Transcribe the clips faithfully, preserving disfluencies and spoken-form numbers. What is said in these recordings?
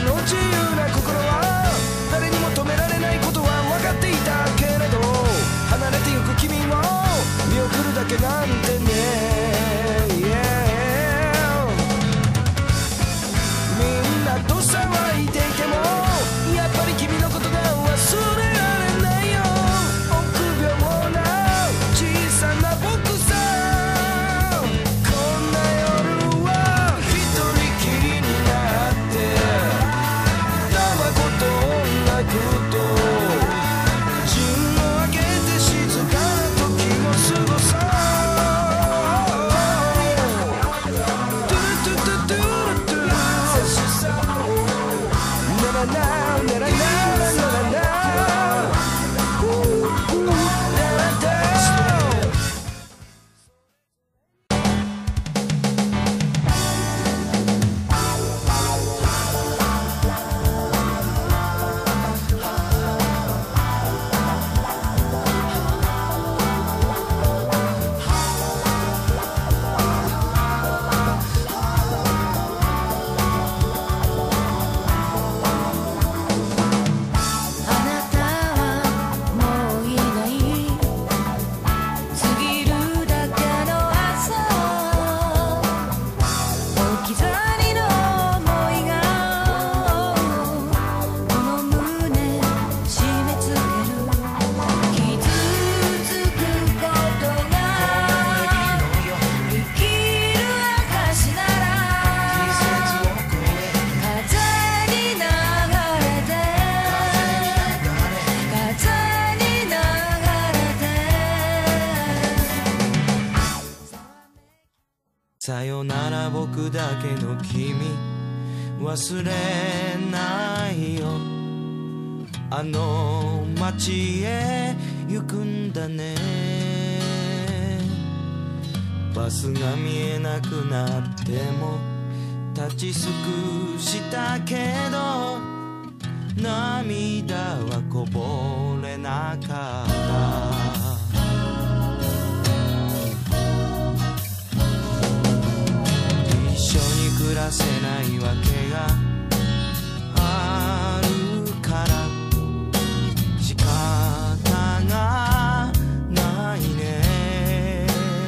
の自由な心は誰にも止められないことは分かっていたけれど、離れてゆく君を見送るだけなんてね、yeah、 みんなと騒いでいてもやっぱり君のことが忘れられないよ。臆病な小さな僕さ、こんな夜は一人きりになってタバコと音楽と陣を上げて静かな時を過ごそう。トゥルトゥトゥトゥルトゥルならなならならならなさよなら僕だけの君、忘れないよ。あの街へ行くんだね。バスが見えなくなっても立ち尽くしたけど涙はこぼれなかった。暮らせないわけがあるから仕方がないね。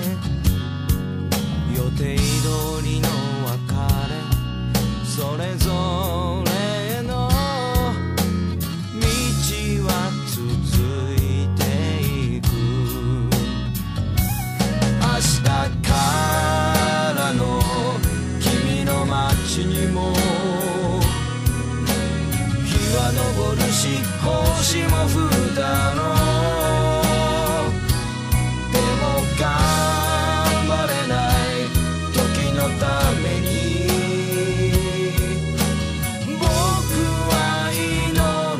予定通りの別れ、それぞれの道は続いていく。明日からの街にも日は昇るし星も降るだろう。でも頑張れない時のために僕は祈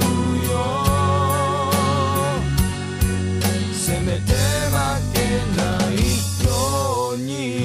るよ。せめて負けないように。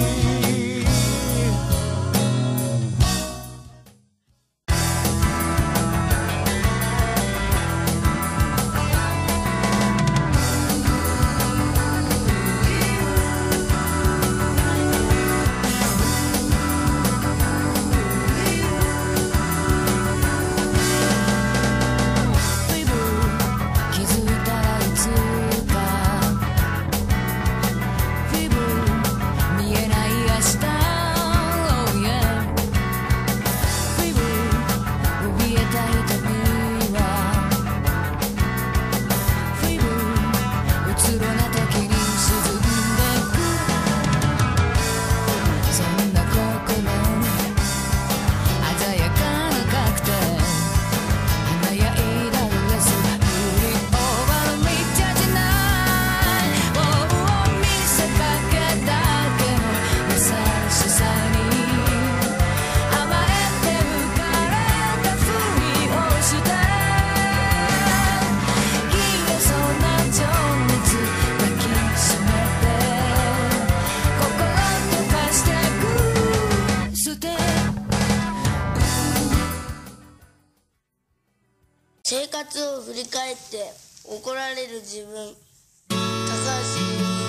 生活を振り返って怒られる自分、高橋由美。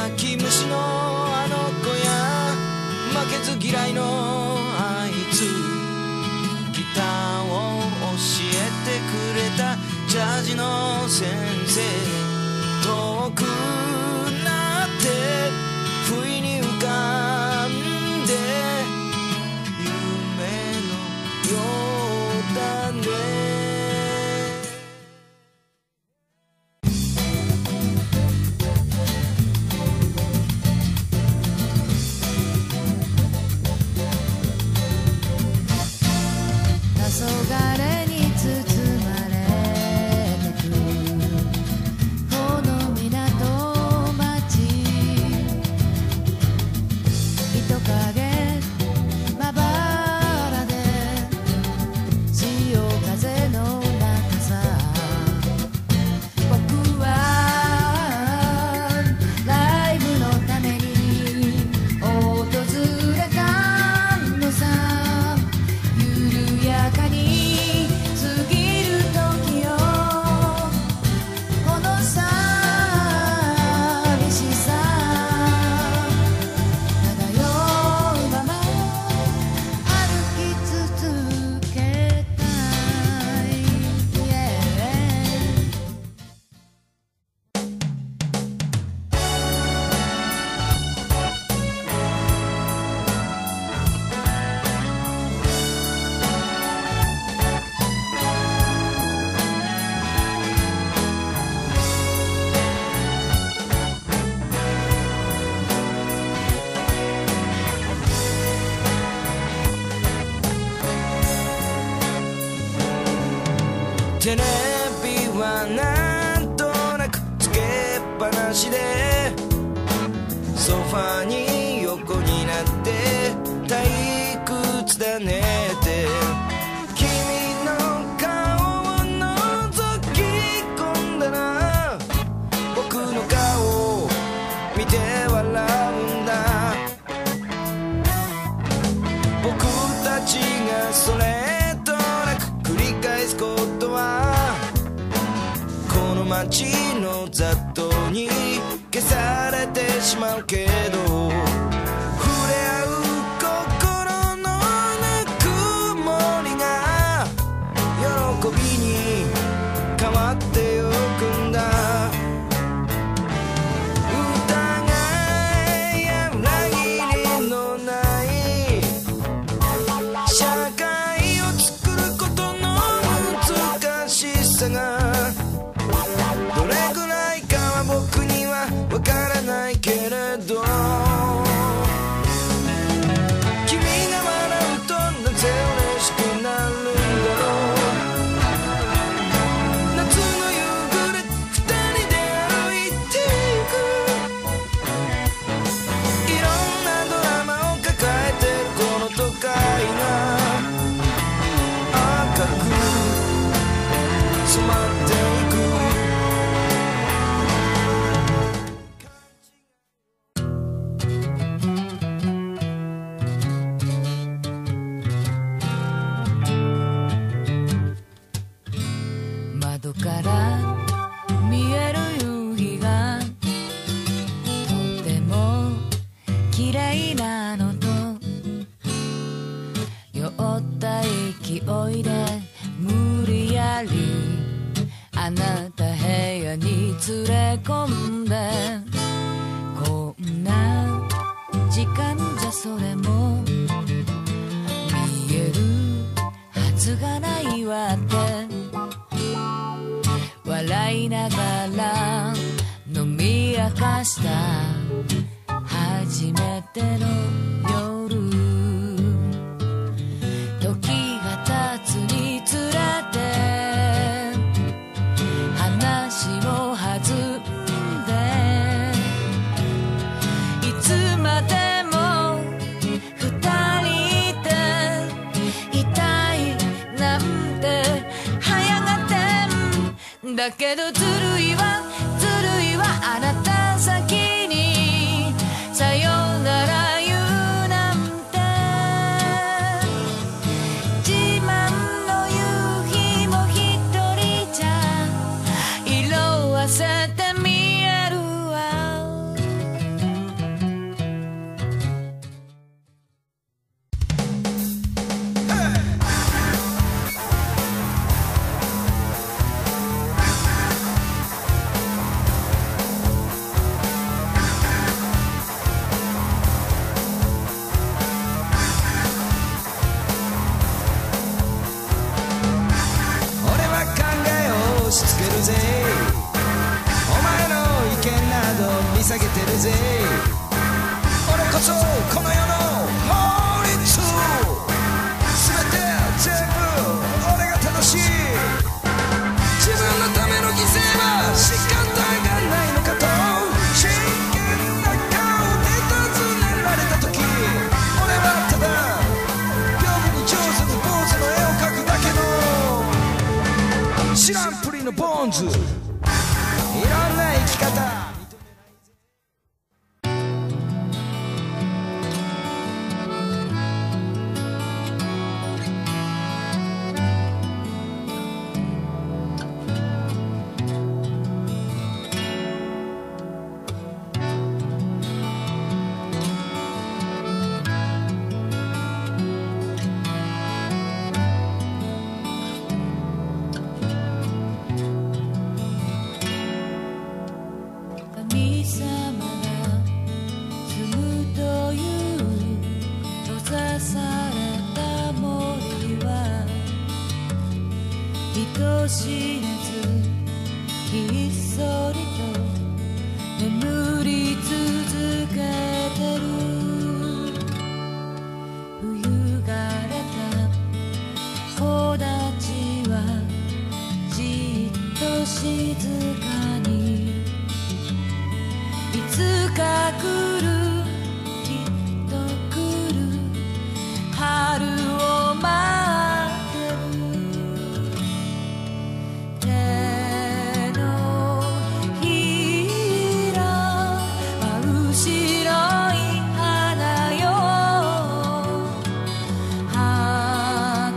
泣き虫のあの子や負けず嫌いのあいつギターを教えてくれたジャージの先生遠くなって不意に浮かんで夢のようだね黄昏に包まれてくこの港町人影まばらで潮風の中さ僕はライブのために訪れたのさ緩やかに過ぎる時よこの寂しさ漂うまま歩き続けたい、yeah. テレビはなんとなくつけっぱなしでソファに横になって退屈だねって君の顔を覗き込んだら僕の顔を見て笑うんだ僕たちがそれとなく繰り返すことはこの街の雑踏に消されてしまうけど触れ合う心のぬくもりが喜びに変わってゆくんだ疑いや裏切りのない社会を作ることの難しさがどれくらいかは僕にはわからないけれど君が笑うとなぜ嬉しくなるんだろう夏の夕暮れ二人で歩いてゆくいろんなドラマを抱えてるこの都会が赤く染まっていく窓から見える夕日がとても綺麗なのと酔った勢いで無理やりあなた部屋に連れ込んでこんな時間じゃそれも見えるはずがないわって笑いながら飲み明かした初めての夜時が経つにつれて話も弾んでいつまでも二人でいたいなんて早がってんだけどずるいわずるいわあなた先にさよなら言うなんて自慢の夕日も一人じゃ色あせて見えるわてるぜ。俺こそこの世の法律、全て全部俺が正しい。自分のための犠牲は仕方がないのかと真剣な顔で尋ねられた時、俺はただ屏風に上手に坊主の絵を描くだけの知らんぷりのボーンズ。いろんな生き方人知れずひっそりと眠り続けてる。冬がれた木立はじっと静かに、いつか来るきっと来る春を待ってる。手のひらは後ろい花よ、儚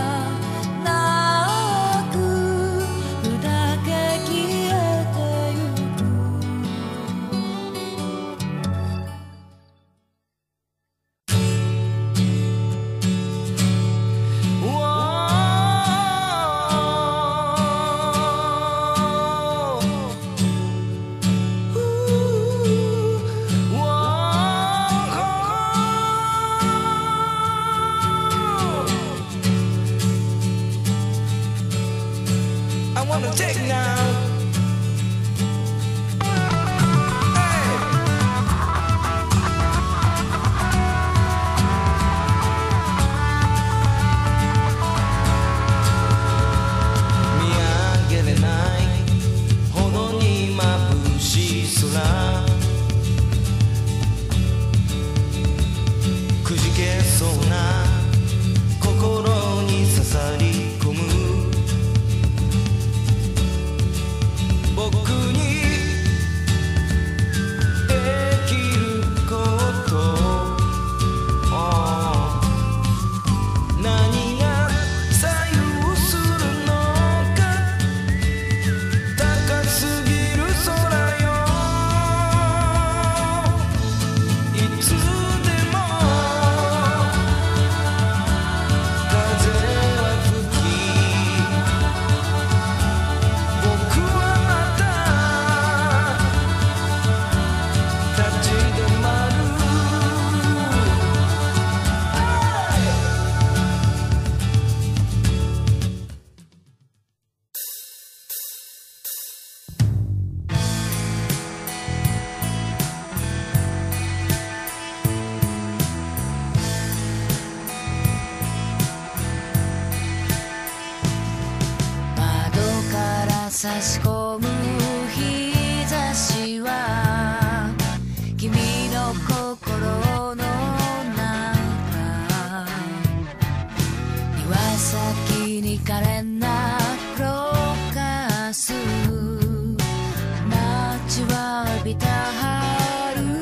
く砕け消えてゆく。 I wanna take now. Hey. 見上げれないほどに眩しい空、くじけそうな心に刺さり込む。僕にできること、何が左右するのか、高すぎる空よ。いつでも風は吹き、僕はまた立ち止まる。 窓から差し込む日差しは君の心の中、庭先に可憐なクローカス、待ちわびた春。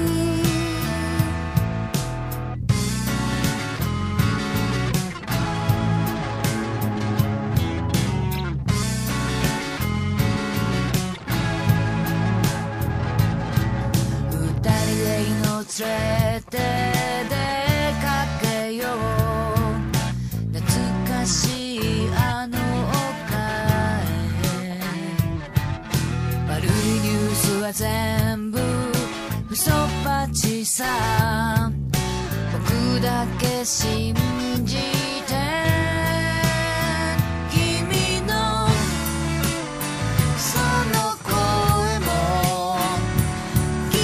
二人で命連れて出かけよう、懐かしいあの丘へ。悪いニュースは全部嘘っぱちさ、僕だけ信じて。君のその声も君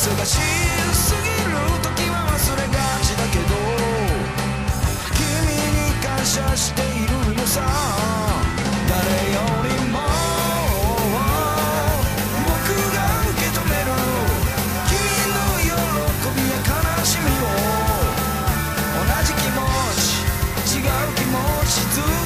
忙しすぎる時は忘れがちだけど君に感謝しているのさ誰よりも僕が受け止める君の喜びや悲しみを同じ気持ち違う気持ちずっと